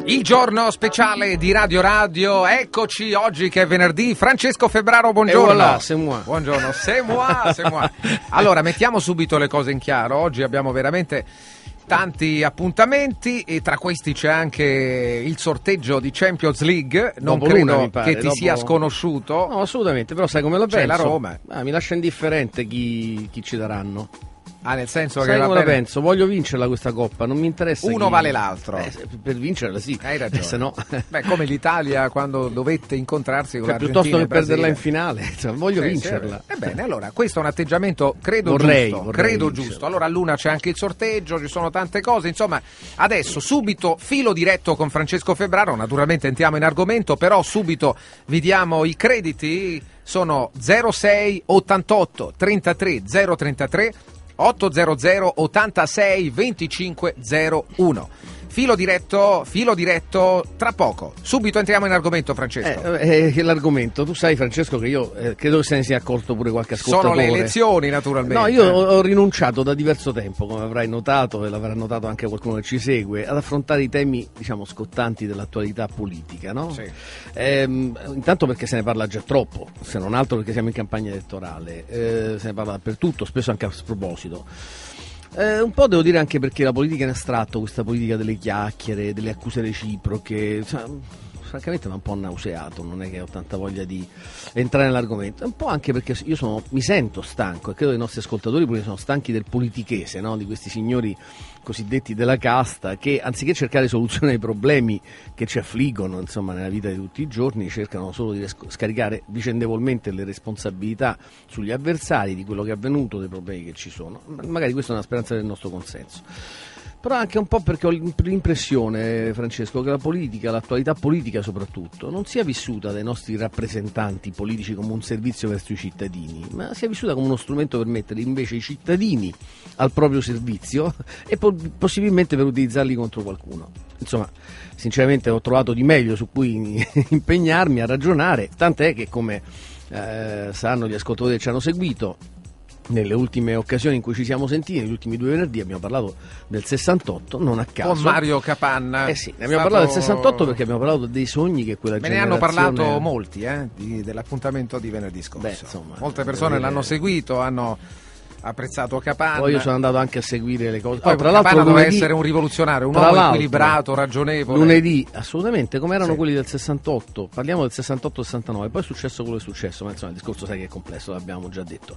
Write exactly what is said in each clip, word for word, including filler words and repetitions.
Il giorno speciale di Radio Radio, eccoci oggi che è venerdì. Francesco Febraro, buongiorno. E voilà, c'est moi. Buongiorno, c'est moi, c'est moi. Allora, mettiamo subito le cose in chiaro. Oggi abbiamo veramente tanti appuntamenti e tra questi c'è anche il sorteggio di Champions League. Non Dopo credo l'una, mi pare, che ti dopo... sia sconosciuto. No, assolutamente, però sai come la penso? C'è la Roma. Ah, mi lascia indifferente chi, chi ci daranno. Ah, nel senso Sai che come va la bene. penso? Voglio vincerla questa coppa, non mi interessa. Uno chi... vale l'altro. Eh, per vincerla sì. Hai ragione. Eh, se no... Beh, come l'Italia quando dovette incontrarsi con cioè, l'Argentina piuttosto che e Brasile. perderla in finale, cioè, voglio Sì, vincerla. Sì, ebbene, allora, questo è un atteggiamento credo Vorrei, giusto. vorrei credo vincerla. giusto. Allora, all'una c'è anche il sorteggio, ci sono tante cose. Insomma, adesso subito filo diretto con Francesco Febraro. Naturalmente entriamo in argomento, però subito vi diamo i crediti. Sono zero sei ottantotto trentatré zero trentatré ottocento ottantasei venticinque zero uno. Filo diretto, filo diretto tra poco. Subito entriamo in argomento, Francesco. Eh, eh, l'argomento, tu sai Francesco che io eh, credo che se ne sia accorto pure qualche ascoltatore. Sono le elezioni, naturalmente. No, io ho, ho rinunciato da diverso tempo, come avrai notato e l'avrà notato anche qualcuno che ci segue, ad affrontare i temi, diciamo, scottanti dell'attualità politica, no? Sì. Ehm, intanto perché se ne parla già troppo, se non altro perché siamo in campagna elettorale, eh, se ne parla dappertutto, spesso anche a sproposito. Eh, un po' devo dire anche perché la politica in astratto, questa politica delle chiacchiere, delle accuse reciproche, cioè, francamente mi ha un po' nauseato, non è che ho tanta voglia di entrare nell'argomento, un po' anche perché io sono, mi sento stanco e credo che i nostri ascoltatori pure sono stanchi del politichese, no? Di questi signori cosiddetti della casta che anziché cercare soluzioni ai problemi che ci affliggono insomma nella vita di tutti i giorni cercano solo di scaricare vicendevolmente le responsabilità sugli avversari di quello che è avvenuto, dei problemi che ci sono. Magari questa è una speranza del nostro consenso. Però anche un po' perché ho l'impressione, Francesco, che la politica, l'attualità politica soprattutto, non sia vissuta dai nostri rappresentanti politici come un servizio verso i cittadini, ma sia vissuta come uno strumento per mettere invece i cittadini al proprio servizio e po- possibilmente per utilizzarli contro qualcuno. Insomma, sinceramente ho trovato di meglio su cui impegnarmi a ragionare, tant'è che come eh, sanno gli ascoltatori che ci hanno seguito, nelle ultime occasioni in cui ci siamo sentiti, negli ultimi due venerdì, abbiamo parlato del sessantotto, non a caso. Con Mario Capanna. Eh sì, ne abbiamo stato... parlato del sessantotto perché abbiamo parlato dei sogni che quella Me ne generazione... hanno parlato molti, eh, di, dell'appuntamento di venerdì scorso. Beh, insomma, molte persone dire... l'hanno seguito, hanno apprezzato Capanna. Poi io sono andato anche a seguire le cose. Poi oh, tra Capanna l'altro doveva lunedì... essere un rivoluzionario, un tra uomo l'altro, equilibrato, ragionevole. Lunedì, assolutamente, come erano sì. quelli del sessantotto. Parliamo del sessantotto sessantanove, poi è successo quello che è successo, ma insomma il discorso sai che è complesso, l'abbiamo già detto.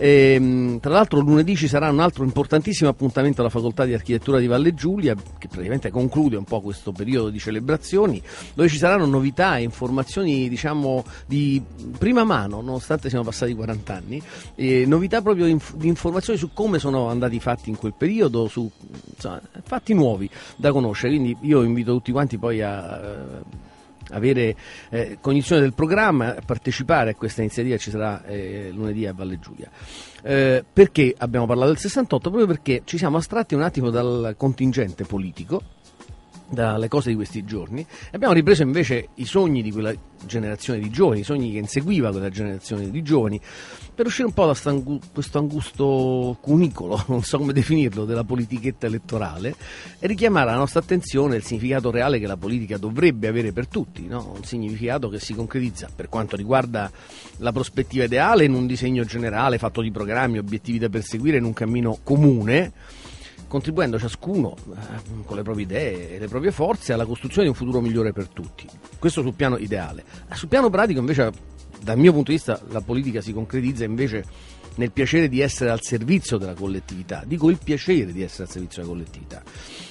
E, tra l'altro lunedì ci sarà un altro importantissimo appuntamento alla Facoltà di Architettura di Valle Giulia, che praticamente conclude un po' questo periodo di celebrazioni, dove ci saranno novità e informazioni, diciamo, di prima mano, nonostante siano passati quaranta anni, e novità proprio inf- di informazioni su come come sono andati i fatti in quel periodo, su insomma, fatti nuovi da conoscere, quindi io invito tutti quanti poi a eh, avere eh, cognizione del programma, a partecipare a questa iniziativa, ci sarà eh, lunedì a Valle Giulia. Eh, perché abbiamo parlato del sessantotto? Proprio perché ci siamo astratti un attimo dal contingente politico, dalle cose di questi giorni, e abbiamo ripreso invece i sogni di quella generazione di giovani, i sogni che inseguiva quella generazione di giovani, per uscire un po' da angu- questo angusto cunicolo, non so come definirlo, della politichetta elettorale, e richiamare la nostra attenzione il significato reale che la politica dovrebbe avere per tutti, no? Un significato che si concretizza per quanto riguarda la prospettiva ideale in un disegno generale fatto di programmi, obiettivi da perseguire in un cammino comune, contribuendo ciascuno eh, con le proprie idee e le proprie forze alla costruzione di un futuro migliore per tutti. Questo sul piano ideale. Sul piano pratico invece, dal mio punto di vista, la politica si concretizza invece nel piacere di essere al servizio della collettività. Dico il piacere di essere al servizio della collettività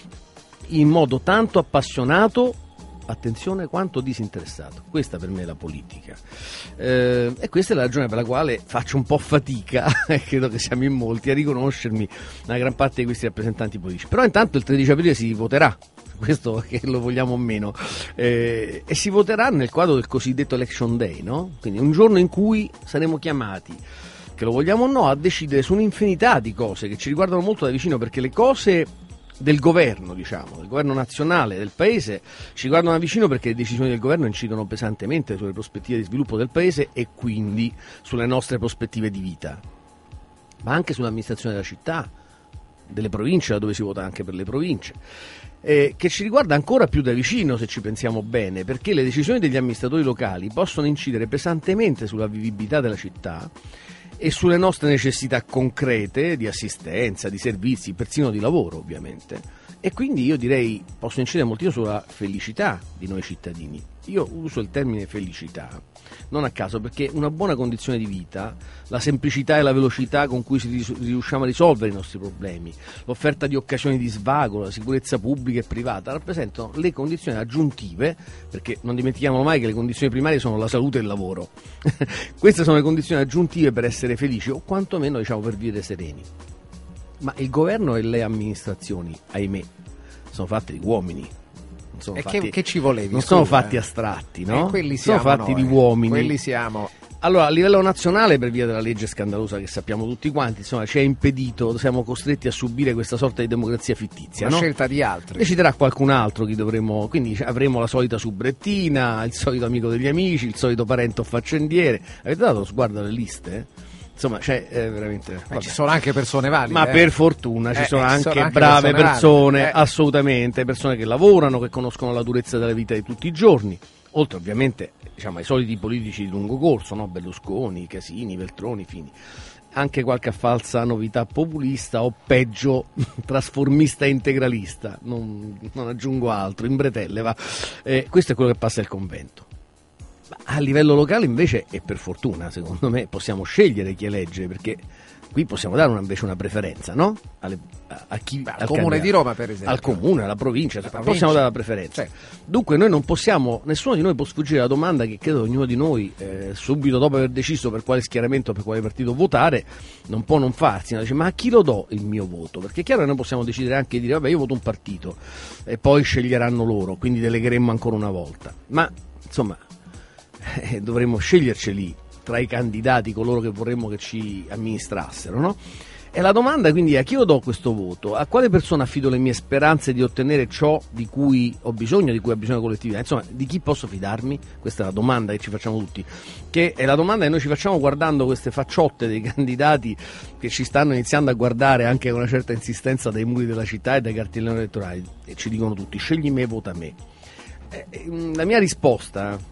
in modo tanto appassionato, attenzione, quanto disinteressato. Questa per me è la politica, eh, e questa è la ragione per la quale faccio un po' fatica e credo che siamo in molti a riconoscermi una gran parte di questi rappresentanti politici. Però intanto il tredici aprile si voterà, questo che lo vogliamo o meno, eh, e si voterà nel quadro del cosiddetto election day, no? Quindi un giorno in cui saremo chiamati, che lo vogliamo o no, a decidere su un'infinità di cose che ci riguardano molto da vicino, perché le cose del governo, diciamo, del governo nazionale del paese ci guardano da vicino, perché le decisioni del governo incidono pesantemente sulle prospettive di sviluppo del paese e quindi sulle nostre prospettive di vita, ma anche sull'amministrazione della città, delle province, da dove si vota anche per le province, eh, che ci riguarda ancora più da vicino se ci pensiamo bene, perché le decisioni degli amministratori locali possono incidere pesantemente sulla vivibilità della città e sulle nostre necessità concrete di assistenza, di servizi, persino di lavoro ovviamente. E quindi io direi possono incidere moltissimo sulla felicità di noi cittadini. Io uso il termine felicità non a caso, perché una buona condizione di vita, la semplicità e la velocità con cui si riusciamo a risolvere i nostri problemi, l'offerta di occasioni di svago, la sicurezza pubblica e privata rappresentano le condizioni aggiuntive, perché non dimentichiamo mai che le condizioni primarie sono la salute e il lavoro. Queste sono le condizioni aggiuntive per essere felici, o quantomeno, diciamo, per vivere sereni. Ma il governo e le amministrazioni, ahimè, sono fatte di uomini. E fatti, che, che ci volevi? Non scusa, sono fatti eh? astratti, no? Eh, quelli siamo sono fatti noi, di uomini. Quelli siamo. Allora, a livello nazionale, per via della legge scandalosa che sappiamo tutti quanti, insomma, ci è impedito, siamo costretti a subire questa sorta di democrazia fittizia, Una no? scelta di altri. Deciderà qualcun altro chi dovremo, quindi avremo la solita subrettina, il solito amico degli amici, il solito parente o faccendiere. Avete dato lo sguardo alle liste? Eh? Insomma, c'è eh, veramente. Ma ci sono anche persone valide. Ma eh. per fortuna ci eh, sono, eh, anche sono anche brave persone, persone, valide. Eh. assolutamente, persone che lavorano, che conoscono la durezza della vita di tutti i giorni, oltre ovviamente, diciamo, ai soliti politici di lungo corso, no? Berlusconi, Casini, Veltroni, Fini. Anche qualche falsa novità populista o peggio trasformista e integralista, non, non aggiungo altro, in bretelle va. Eh, questo è quello che passa al convento. A livello locale invece, e per fortuna secondo me, possiamo scegliere chi elegge, perché qui possiamo dare una, invece una preferenza, no? Alle, a, a chi, Beh, al, al comune candidato. di Roma, per esempio. Al comune, alla provincia, La possiamo provincia. dare la preferenza. Sì. Dunque noi non possiamo, nessuno di noi può sfuggire alla domanda che credo ognuno di noi, eh, subito dopo aver deciso per quale schieramento o per quale partito votare, non può non farsi, no? Dice, ma a chi lo do il mio voto? Perché è chiaro che noi possiamo decidere anche di dire, vabbè, io voto un partito e poi sceglieranno loro, quindi delegheremmo ancora una volta. Ma insomma, Eh, dovremmo sceglierceli tra i candidati, coloro che vorremmo che ci amministrassero, no? E la domanda quindi è: a chi lo do questo voto? A quale persona affido le mie speranze di ottenere ciò di cui ho bisogno, di cui ha bisogno la collettività? Insomma, di chi posso fidarmi? Questa è la domanda che ci facciamo tutti, che è la domanda che noi ci facciamo guardando queste facciotte dei candidati che ci stanno iniziando a guardare anche con una certa insistenza dai muri della città e dai cartelloni elettorali, e ci dicono tutti: scegli me, vota me. Eh, eh, la mia risposta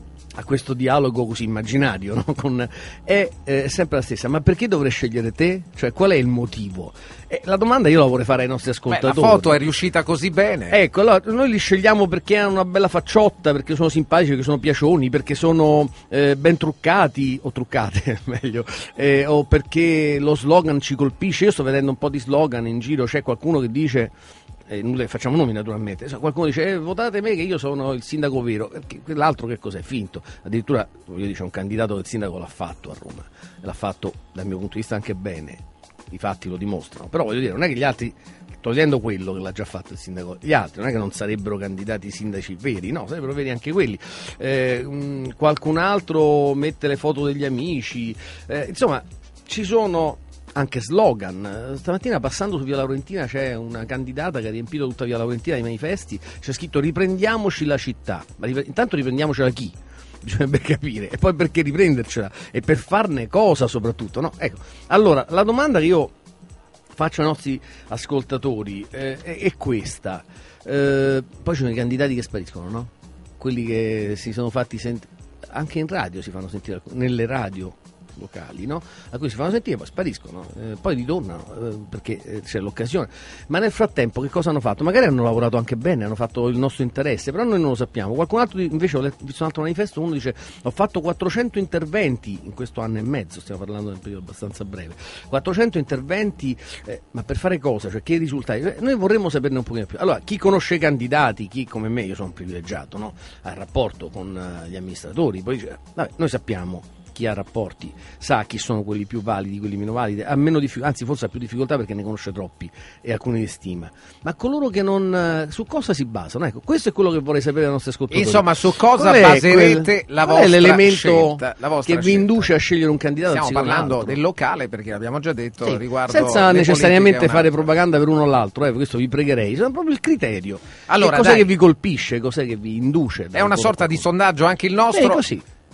a questo dialogo così immaginario, no? Con, è eh, sempre la stessa: ma perché dovrei scegliere te? Cioè, qual è il motivo? E la domanda io la vorrei fare ai nostri ascoltatori. Beh, la foto è riuscita così bene. Ecco, allora, noi li scegliamo perché hanno una bella facciotta, perché sono simpatici, perché sono piacioni, perché sono eh, ben truccati, o truccate meglio, eh, o perché lo slogan ci colpisce. Io sto vedendo un po' di slogan in giro, c'è qualcuno che dice, eh, nulla, facciamo nomi naturalmente, qualcuno dice eh, votate me che io sono il sindaco vero, perché quell'altro che cos'è? Finto. Addirittura, voglio dire, c'è un candidato del sindaco l'ha fatto a Roma, e l'ha fatto dal mio punto di vista anche bene, i fatti lo dimostrano, però voglio dire, non è che gli altri, togliendo quello che l'ha già fatto il sindaco, gli altri non è che non sarebbero candidati sindaci veri, no, sarebbero veri anche quelli. Eh, mh, qualcun altro mette le foto degli amici, eh, insomma ci sono anche slogan. Stamattina passando su Via Laurentina c'è una candidata che ha riempito tutta Via Laurentina di manifesti, c'è scritto riprendiamoci la città, ma ripre- intanto riprendiamocela chi? Bisognerebbe capire, e poi perché riprendercela e per farne cosa soprattutto, no? Ecco, allora la domanda che io faccio ai nostri ascoltatori eh, è, è questa. Eh, poi ci sono i candidati che spariscono, no? Quelli che si sono fatti sentire, anche in radio si fanno sentire, nelle radio locali, no? A cui si fanno sentire, poi spariscono, eh, poi ritornano eh, perché eh, c'è l'occasione. Ma nel frattempo che cosa hanno fatto? Magari hanno lavorato anche bene, hanno fatto il nostro interesse, però noi non lo sappiamo. Qualcun altro invece, ho visto un altro manifesto, uno dice ho fatto quattrocento interventi in questo anno e mezzo, stiamo parlando di un periodo abbastanza breve, quattrocento interventi, eh, ma per fare cosa? Cioè che risultati? Eh, noi vorremmo saperne un pochino più. Allora, chi conosce i candidati, chi come me, io sono privilegiato, no? Ha il rapporto con uh, gli amministratori, poi dice, vabbè, noi sappiamo chi ha rapporti, sa chi sono quelli più validi, quelli meno validi, ha meno difficoltà, anzi forse ha più difficoltà perché ne conosce troppi e alcuni di stima. Ma coloro che non, su cosa si basano? Ecco, questo è quello che vorrei sapere dai nostri ascoltatori. Insomma, su cosa qual baserete quel, la qual vostra è l'elemento scelta, la vostra che vi scelta. induce a scegliere un candidato? Stiamo parlando altro. del locale, perché l'abbiamo già detto, sì, riguardo senza le necessariamente fare altro. propaganda per uno o l'altro, eh, questo vi pregherei, è proprio il criterio. Allora, che cos'è dai. che vi colpisce, cos'è che vi induce? È una sorta di sondaggio anche il nostro. Beh, così.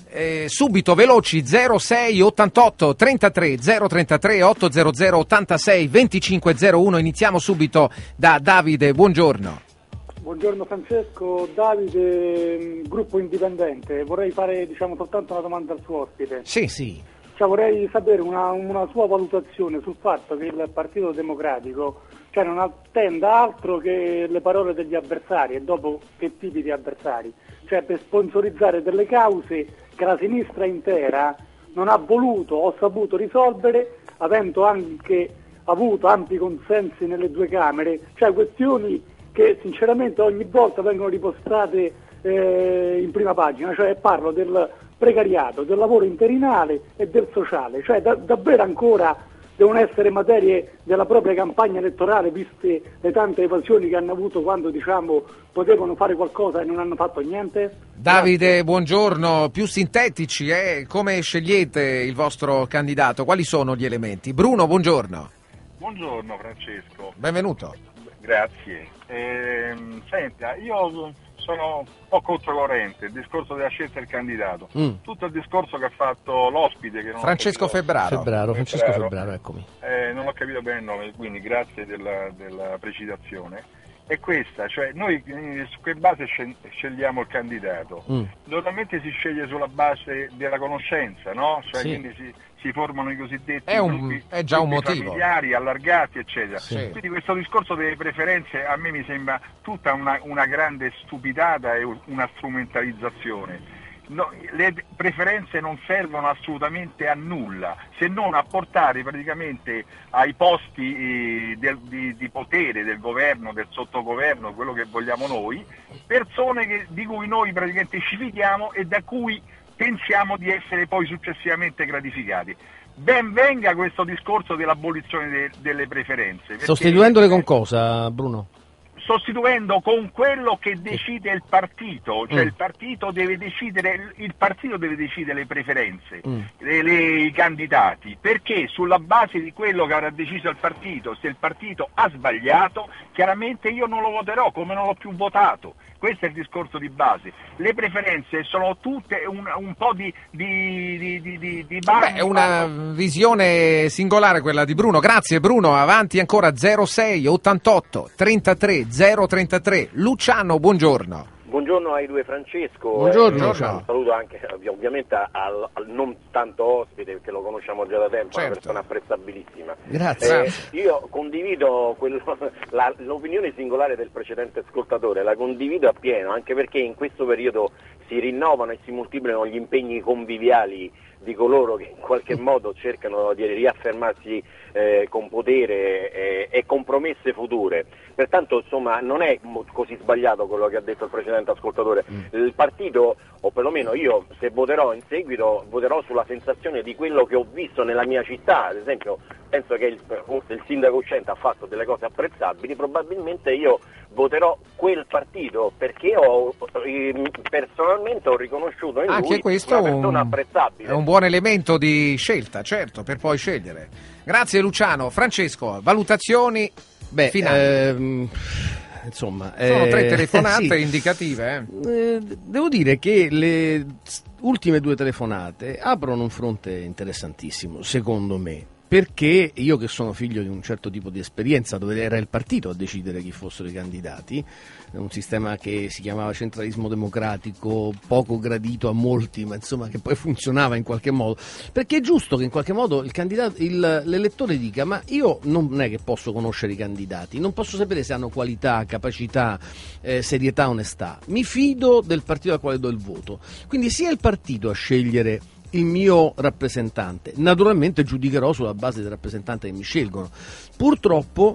Eh, subito veloci zero sei ottantotto trentatré zero trentatré ottocento ottantasei venticinque zero uno. Iniziamo subito da Davide, buongiorno. Buongiorno Francesco, Davide, gruppo indipendente. Vorrei fare diciamo soltanto una domanda al suo ospite. Sì, sì. Cioè, vorrei sapere una, una sua valutazione sul fatto che il Partito Democratico cioè, non attenda altro che le parole degli avversari e dopo che tipi di avversari, cioè per sponsorizzare delle cause che la sinistra intera non ha voluto o saputo risolvere, avendo anche avuto ampi consensi nelle due Camere, cioè questioni che sinceramente ogni volta vengono ripostate eh, in prima pagina, cioè parlo del precariato, del lavoro interinale e del sociale, cioè da, davvero ancora devono essere materie della propria campagna elettorale, viste le tante evasioni che hanno avuto quando diciamo potevano fare qualcosa e non hanno fatto niente? Davide, Grazie. Buongiorno, più sintetici, eh? Come scegliete il vostro candidato? Quali sono gli elementi? Bruno, buongiorno. Buongiorno Francesco. Benvenuto. Grazie. Ehm, senta, io sono un po' controcorrente, il discorso della scelta del candidato. Mm. Tutto il discorso che ha fatto l'ospite, che non Francesco ho capito, Febraro. Febraro, Francesco Febraro, Febraro, eccomi. Eh, non ho capito bene il nome, quindi grazie della, della precisazione. È questa, cioè noi su che base scegliamo il candidato? Mm. Normalmente si sceglie sulla base della conoscenza, no? Cioè sì. Quindi si, si formano i cosiddetti è, un, gruppi, è già un gruppi motivo. familiari, allargati, eccetera. Sì. Quindi questo discorso delle preferenze a me mi sembra tutta una, una grande stupidata e una strumentalizzazione. No, le preferenze non servono assolutamente a nulla, se non a portare praticamente ai posti eh, del, di, di potere del governo, del sottogoverno, quello che vogliamo noi, persone che, di cui noi praticamente ci fidiamo e da cui pensiamo di essere poi successivamente gratificati. Ben venga questo discorso dell'abolizione de, delle preferenze. Perché, sostituendole con cosa, Bruno? Sostituendo con quello che decide il partito, cioè mm. il partito deve decidere, il partito deve decidere le preferenze, mm. le, le, i candidati, perché sulla base di quello che avrà deciso il partito, se il partito ha sbagliato, chiaramente io non lo voterò come non l'ho più votato. Questo è il discorso di base. Le preferenze sono tutte un, un po' di, di, di, di, di, di Beh, è una visione singolare quella di Bruno. Grazie Bruno, avanti ancora zero sei ottantotto trentatré zero trentatré. Luciano, buongiorno. Buongiorno ai due Francesco. Buongiorno. Eh, un saluto anche ovviamente al, al non tanto ospite perché lo conosciamo già da tempo, certo. Una persona apprezzabilissima. Grazie. Eh, io condivido quello, la, l'opinione singolare del precedente ascoltatore, la condivido appieno, anche perché in questo periodo si rinnovano e si moltiplicano gli impegni conviviali di coloro che in qualche modo cercano di riaffermarsi eh, con potere eh, e con promesse future. Pertanto insomma non è così sbagliato quello che ha detto il precedente ascoltatore. Mm. Il partito, o perlomeno io se voterò in seguito, voterò sulla sensazione di quello che ho visto nella mia città. Ad esempio penso che il, forse il sindaco uscente ha fatto delle cose apprezzabili, probabilmente io voterò quel partito perché ho, personalmente ho riconosciuto in anche lui questo una persona un, apprezzabile. È un buon elemento di scelta, certo, per poi scegliere. Grazie Luciano. Francesco, valutazioni Beh, finali. Ehm... Insomma, sono tre eh, telefonate sì. indicative. Eh. Eh, devo dire che le ultime due telefonate aprono un fronte interessantissimo, secondo me, perché io che sono figlio di un certo tipo di esperienza dove era il partito a decidere chi fossero i candidati, un sistema che si chiamava centralismo democratico, poco gradito a molti, ma insomma che poi funzionava in qualche modo, perché è giusto che in qualche modo il candidato, il, l'elettore dica: ma io non è che posso conoscere i candidati, non posso sapere se hanno qualità, capacità, eh, serietà, onestà, mi fido del partito al quale do il voto, quindi sia il partito a scegliere il mio rappresentante, naturalmente giudicherò sulla base del rappresentante che mi scelgono. Purtroppo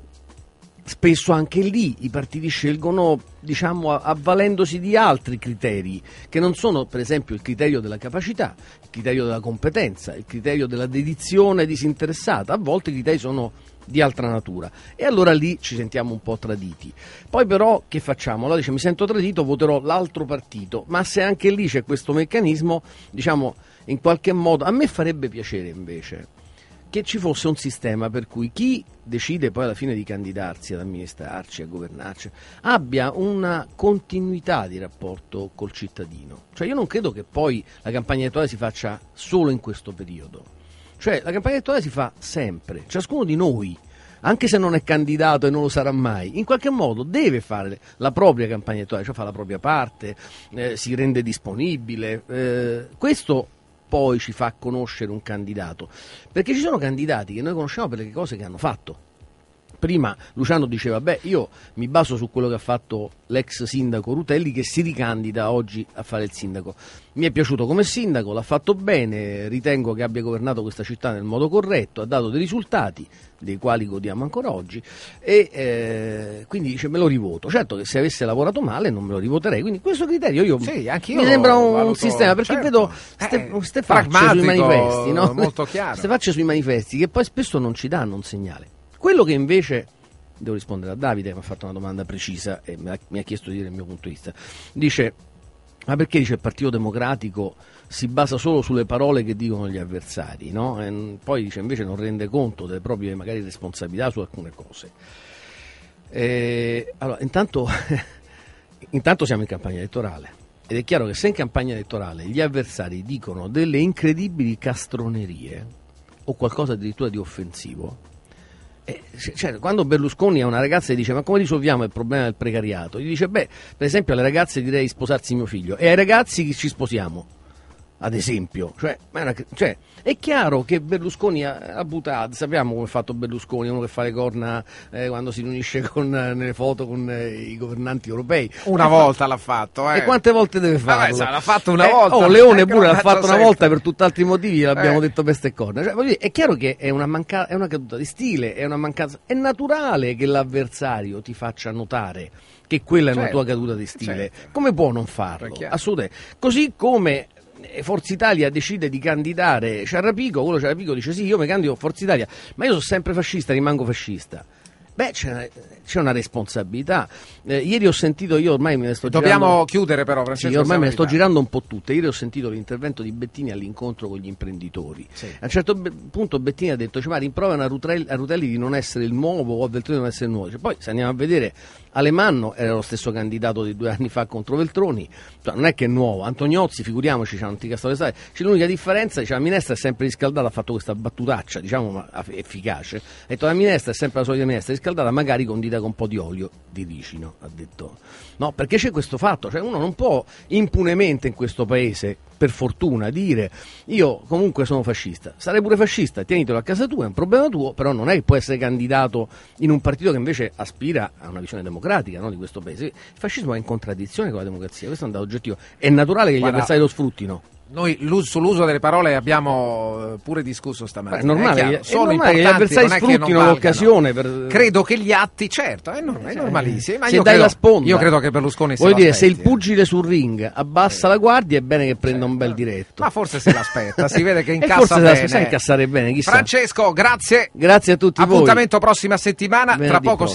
spesso anche lì i partiti scelgono, diciamo, avvalendosi di altri criteri che non sono, per esempio, il criterio della capacità, il criterio della competenza, il criterio della dedizione disinteressata. A volte i criteri sono di altra natura e allora lì ci sentiamo un po' traditi. Poi però che facciamo? Allora dice: mi sento tradito, voterò l'altro partito. Ma se anche lì c'è questo meccanismo, diciamo, in qualche modo a me farebbe piacere invece che ci fosse un sistema per cui chi decide poi alla fine di candidarsi ad amministrarci, a governarci, abbia una continuità di rapporto col cittadino. Cioè io non credo che poi la campagna elettorale si faccia solo in questo periodo. Cioè la campagna elettorale si fa sempre, ciascuno di noi, anche se non è candidato e non lo sarà mai, in qualche modo deve fare la propria campagna elettorale, cioè fa la propria parte, eh, si rende disponibile. Eh, questo poi ci fa conoscere un candidato, perché ci sono candidati che noi conosciamo per le cose che hanno fatto. Prima Luciano diceva, beh, io mi baso su quello che ha fatto l'ex sindaco Rutelli, che si ricandida oggi a fare il sindaco. Mi è piaciuto come sindaco, l'ha fatto bene, ritengo che abbia governato questa città nel modo corretto, ha dato dei risultati dei quali godiamo ancora oggi, e eh, quindi dice me lo rivoto. Certo che se avesse lavorato male non me lo rivoterei, quindi questo criterio io, sì, anch'io mi sembra un valuto, sistema, perché certo. vedo ste, eh, ste facce sui manifesti, no? Molto chiaro. Ste facce sui manifesti che poi spesso non ci danno un segnale. Quello che invece, devo rispondere a Davide che mi ha fatto una domanda precisa e mi ha, mi ha chiesto di dire il mio punto di vista, dice, ma perché dice il Partito Democratico si basa solo sulle parole che dicono gli avversari, no? E poi dice invece non rende conto delle proprie magari responsabilità su alcune cose. E, allora intanto, intanto siamo in campagna elettorale ed è chiaro che se in campagna elettorale gli avversari dicono delle incredibili castronerie o qualcosa addirittura di offensivo, Eh, cioè, quando Berlusconi a una ragazza gli dice ma come risolviamo il problema del precariato, gli dice beh, per esempio alle ragazze direi sposarsi mio figlio, e ai ragazzi ci sposiamo, ad esempio. Cioè, ma è, una, cioè, è chiaro che Berlusconi ha, ha buttato, sappiamo come è fatto Berlusconi, uno che fa le corna eh, quando si riunisce con, eh, nelle foto con eh, i governanti europei. Una e volta fa... l'ha fatto, eh. E quante volte deve farlo? Vabbè, l'ha fatto una eh, volta. Oh, Leone eh, pure l'ha fatto una sempre. volta per tutt'altri motivi, l'abbiamo eh. detto peste e corna. Cioè, voglio dire, è chiaro che è una, manca... è una caduta di stile, è una mancanza. È naturale che l'avversario ti faccia notare che quella è certo, una tua caduta di stile. Certo. Come può non farlo? Assolutamente. Così come Forza Italia decide di candidare Ciarrapico, quello Ciarrapico dice sì, io mi candido a Forza Italia, ma io sono sempre fascista, rimango fascista. Beh, c'è, c'è una responsabilità. Eh, ieri ho sentito, io ormai me ne sto Dobbiamo girando... chiudere però, Francesco. Sì, ormai me ne sto girando un po' tutte. Ieri ho sentito l'intervento di Bettini all'incontro con gli imprenditori. Sì. A un certo be- punto Bettini ha detto, cioè, ma rimprovera a Rutelli, a Rutelli di non essere il nuovo o a Veltroni di non essere il nuovo. Cioè, poi se andiamo a vedere, Alemanno era lo stesso candidato di due anni fa contro Veltroni, cioè, non è che è nuovo. Antoniozzi, figuriamoci, c'è un'anticastoria stale. C'è l'unica differenza, dice, la minestra è sempre riscaldata, ha fatto questa battutaccia, diciamo, ma efficace. Ha detto, la minestra è sempre la solita minestra riscaldata, magari condita con un po' di olio di ricino, ha detto. No, perché c'è questo fatto, cioè uno non può impunemente in questo paese, per fortuna, dire io comunque sono fascista, sarei pure fascista, tienitelo a casa tua, è un problema tuo, però non è che può essere candidato in un partito che invece aspira a una visione democratica, no, di questo paese. Il fascismo è in contraddizione con la democrazia, questo è un dato oggettivo, è naturale che gli Guarda, avversari lo sfruttino. Noi sull'uso delle parole abbiamo pure discusso stamattina. È normale, è chiaro, è sono normale che gli avversari non è che non sfruttino valgano. l'occasione per... Credo che gli atti, certo, è, norm- è normalissimo. Ma se io dai credo, la sponda, io credo che Berlusconi voglio se dire, l'aspetti, se il pugile sul ring abbassa eh. la guardia, è bene che prenda certo. un bel diretto. Ma forse se l'aspetta, si vede che incassa e forse bene. se la sa incassare bene, chissà. Francesco, grazie. Grazie a tutti Appuntamento voi. prossima settimana, Venerdì tra poco prossimo.